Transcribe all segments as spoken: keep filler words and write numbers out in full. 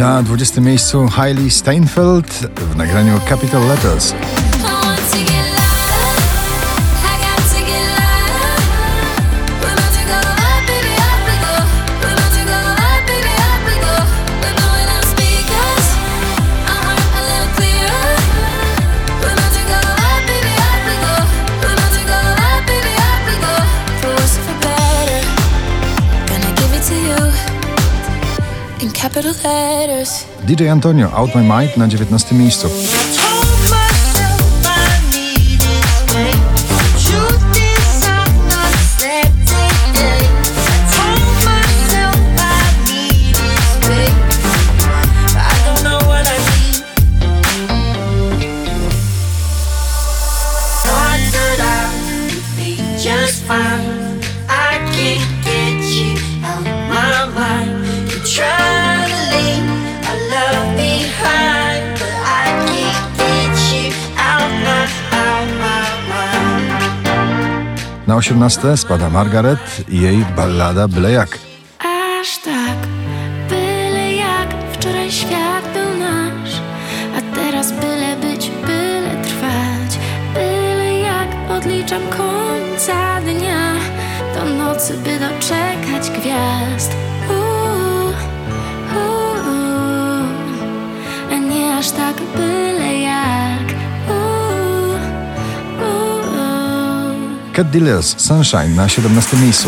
Na dwudziestym miejscu Hailey Steinfeld w nagraniu Capital Letters. D J Antonio, Out My Mind na dziewiętnastym miejscu. Na osiemnaste spada Margaret i jej ballada Byle jak. Aż tak, byle jak, wczoraj świat był nasz, a teraz byle być, byle trwać. Byle jak, odliczam końca dnia, do nocy, by doczekać gwiazd. Uuu, uuu, a nie aż tak byle jak. Cat Dealers, Sunshine na siedemnastym miejscu.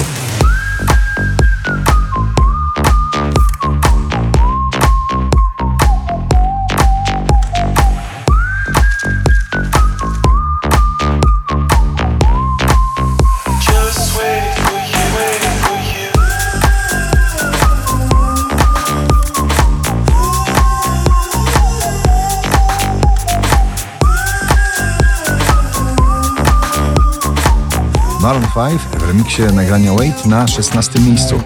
Maroon pięć w remiksie nagrania Wait na szesnastym miejscu.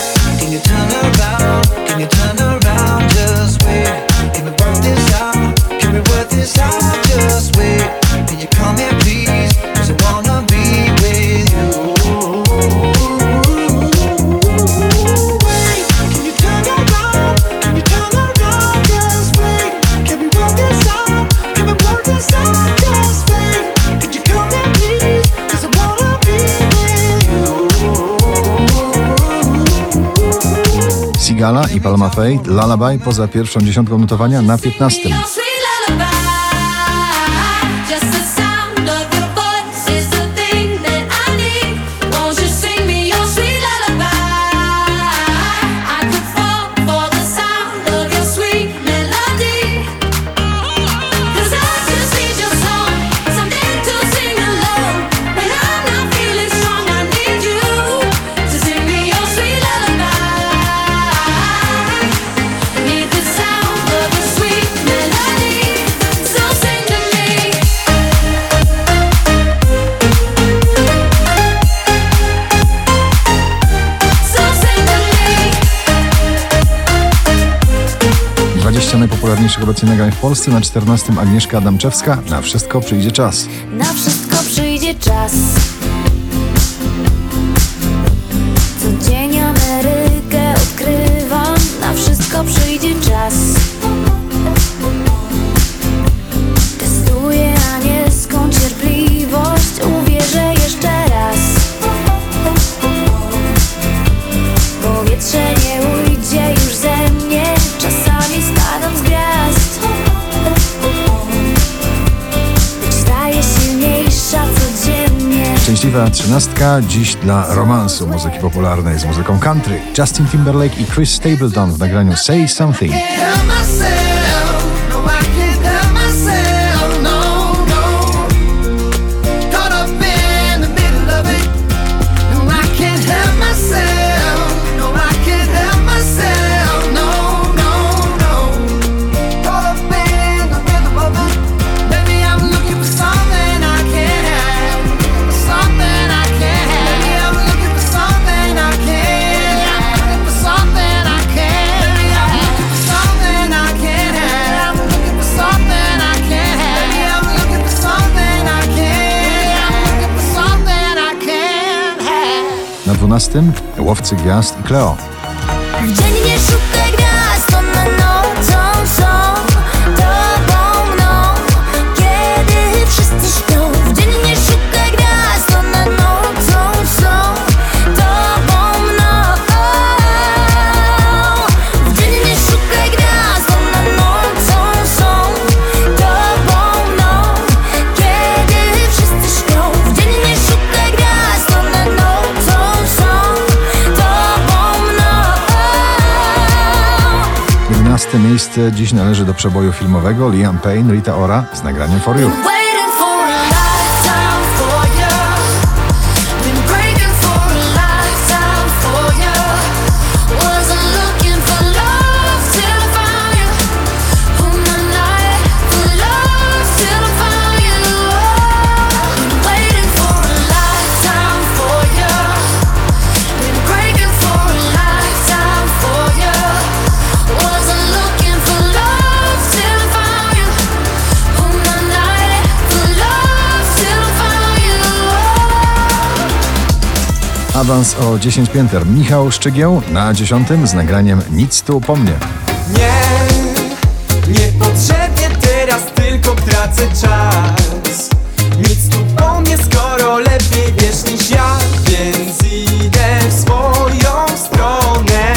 Sigala i Palma Faith, Lullaby poza pierwszą dziesiątką notowania na piętnastym. dwadzieścia najpopularniejszych obecnie nagrań w Polsce. Na czternastym Agnieszka Adamczewska, Na wszystko przyjdzie czas. Na wszystko przyjdzie czas. Co dzień Amerykę odkrywam. Na wszystko przyjdzie czas. Testuję anielską cierpliwość. Uwierzę jeszcze raz. Powietrze nie ujdzie już ze mnie. Czasami spadam z gwiazd. Staję silniejsza codziennie. Szczęśliwa trzynastka dziś dla romansu muzyki popularnej z muzyką country. Justin Timberlake i Chris Stapleton w nagraniu Say Something. Na dwunastym Łowcy Gwiazd i Cleo. W dzień nie szukaj gwiazd, to na noc. czwarte miejsce dziś należy do przeboju filmowego Liam Payne, Rita Ora z nagraniem For You. Waiting for a lifetime for you. Been breaking for a lifetime for you. Wasn't looking for love till I found you. On the night for love till I found you. Been waiting for a lifetime for you. Been breaking for a lifetime for you. Wasn't looking for love till I found you. On the night for love till I found you. Awans o dziesięć pięter. Michał Szczygieł na dziesiątym z nagraniem Nic tu po mnie. Nie, niepotrzebnie teraz tylko tracę czas. Nic tu po mnie, skoro lepiej wiesz niż ja. Więc idę w swoją stronę.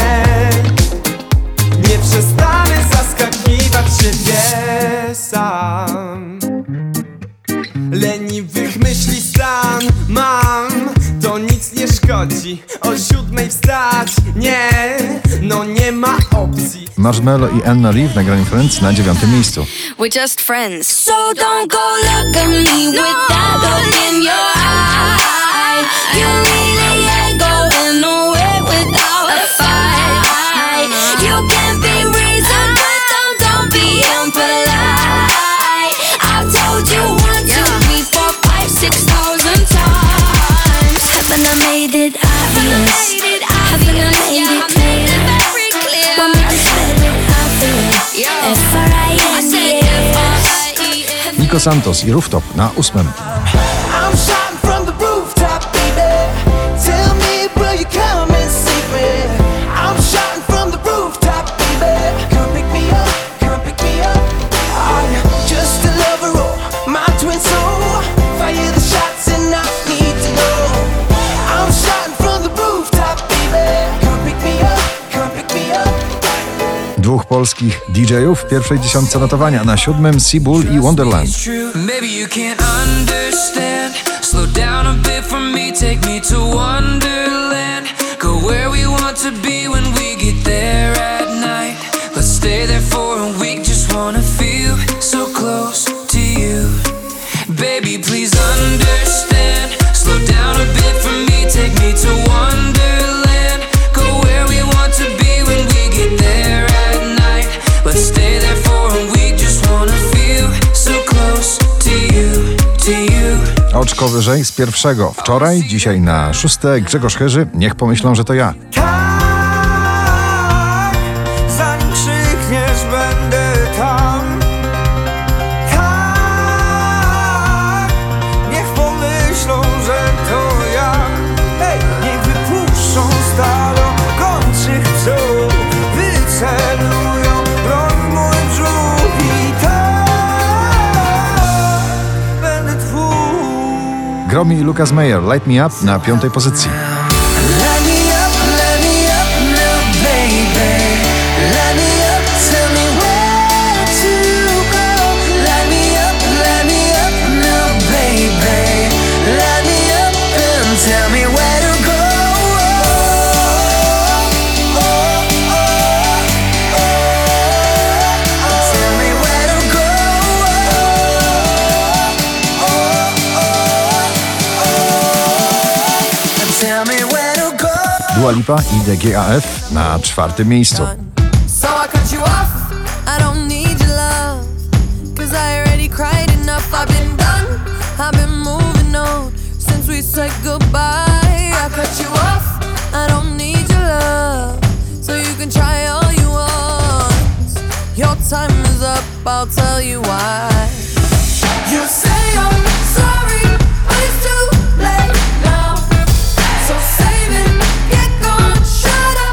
Nie przestanę zaskakiwać siebie sam. Leniwych myśli stan mam, to nic nie szkodzi. O siódmej wstać, nie, no nie ma opcji. Marshmello i Anna Lee w nagraniu Friends na dziewiątym miejscu. We're just friends. So don't go look at me with that look in your eye. You really ain't going nowhere without a fight. You can be reasoned, but don't, don't be impolite. I've told you one, two, three, four, five, six thousand times. Haven't I made it obvious? Haven't I made it clear? Want me to spell it out for you? F R I N D S. Nico Santos i Rooftop na ósmym. I'm shouting from the rooftop, baby. Tell me, will you come and save me? I'm shouting from the rooftop, baby. Come pick me up, come pick me up. I'm just a lover, oh, my twin soul. Fire the shots and I need to know. I'm shouting from the rooftop, baby. Come pick me up, come pick me up. Dwóch polskich D J-ów w pierwszej dziesiątce notowania. Na siódmym Seabull i Wonderland. Maybe you can't understand. Slow down a bit for me, take me to Wonderland. Go where we want to be when we get there at night. Let's stay there for a week, just wanna feel so close to you. Baby, please understand. Slow down a bit for me, take me to Wonderland. Go where we want to be when we get there at night. Let's stay there for a week, just wanna feel so close to you, to you. Oczko wyżej z pierwszego wczoraj, dzisiaj na szóste Grzegorz Herzy. Niech pomyślą, że to ja. Tak, zanim krzykniesz, będę tam. Tak, niech pomyślą, że to ja. Hej, niech wypuszczą stalokończych psów. Wycelują broń w mój brzuch i tak będę twój. Gromi i Lucas Meyer, Light Me Up na piątej pozycji. Let me up, let me up now, baby. Let me up, tell me where to go. Let me up, let me up now, baby. Let me up and tell me where to go. Oh, oh, oh, oh. Tell me where to go. Oh, oh, oh. Tell me where to go. Dua Lipa i D G A F na czwartym miejscu. So I cut you off. I don't need your love, cause I already cried enough. I've been done, I've been moving on since we said goodbye. I cut you off, I don't need your love, so you can try all you want. Your time is up, I'll tell you why. You say I'm sorry, but it's too late now. So save it, get gone, shut up.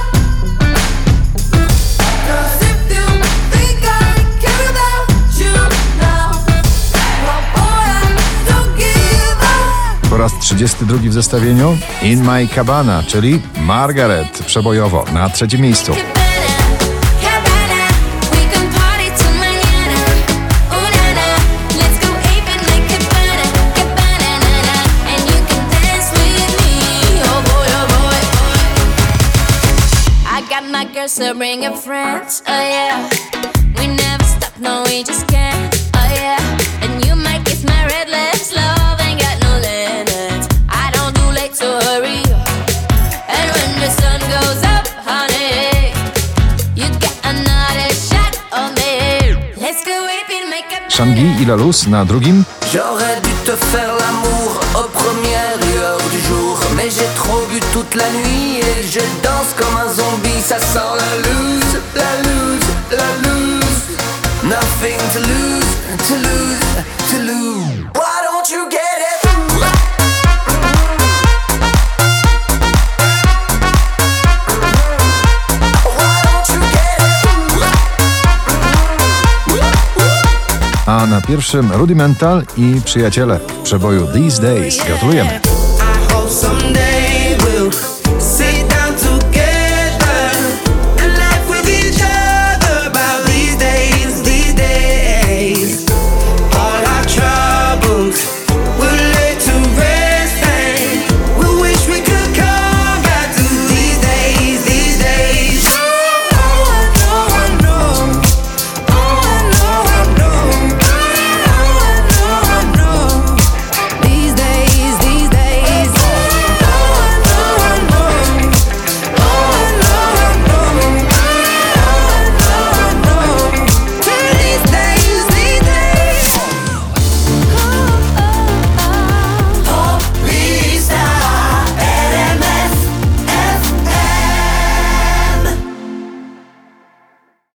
Cause if you think I care about you now, well boy, I don't give up. Po raz trzydziesty drugi w zestawieniu In My Cabana, czyli Margaret przebojowo na trzecim miejscu. We can party till mañana. Ooh na na, let's go ape it like Cabana, Cabana na na. And you can dance with me, oh boy, oh boy, boy. I got my girl, so bring her friends, oh yeah. No, we just can't. Oh yeah, and you might kiss my red lips. Love ain't got no limits. I don't do late, so hurry up. And when the sun goes up, honey, you got another shot on me. Let's go whip it, make up. Shangi i Lalus na drugim. J'aurais dû te faire l'amour aux premières lueurs du jour, mais j'ai trop bu toute la nuit et je danse comme un zombie. Ça sent la loose, la loose, la loose. Nothing to lose, to lose, to lose. Why don't you get it? Why don't you get it? A na pierwszym Rudimental i Przyjaciele w przeboju These Days. Gratulujemy. I hope someday